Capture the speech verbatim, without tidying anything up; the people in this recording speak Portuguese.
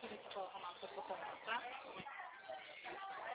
Por isso que eu vou arrumar o seu botão, tá?